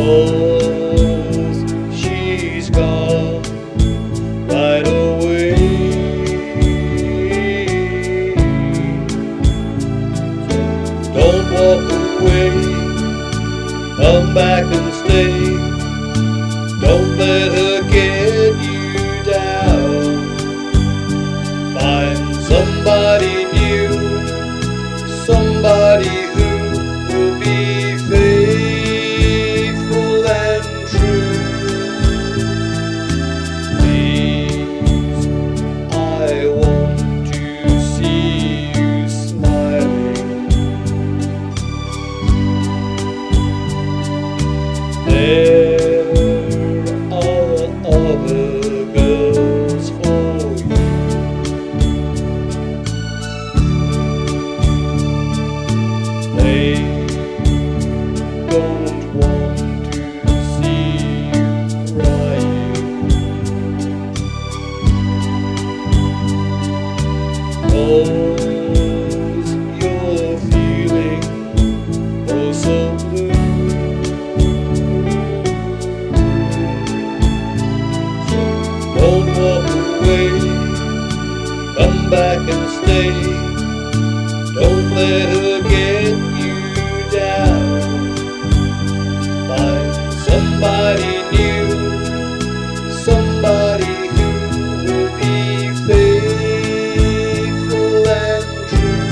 'cause she's gone right away. Don't walk away, come back and stay. Don't let her get you down. Find somebody new, somebody who will be faithful and true. Please, I want to see you smiling. There are other girls for you. They don't want to see you crying. 'Cause you're feeling oh so blue. Don't walk away, come back and stay. Don't let her get you down. Find somebody new, somebody who will be faithful and true.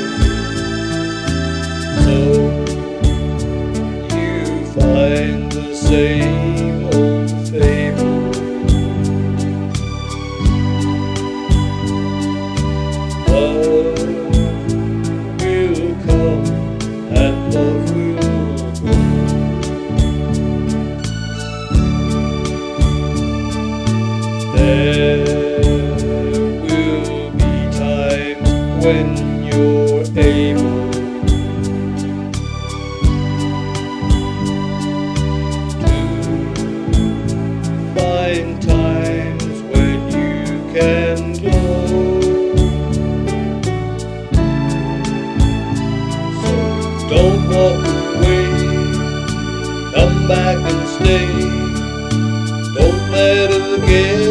So you find the same old fable. Love will come and love will go. There will be times when you're able to find times when you can glow. Don't walk away, come back and stay. Don't let her get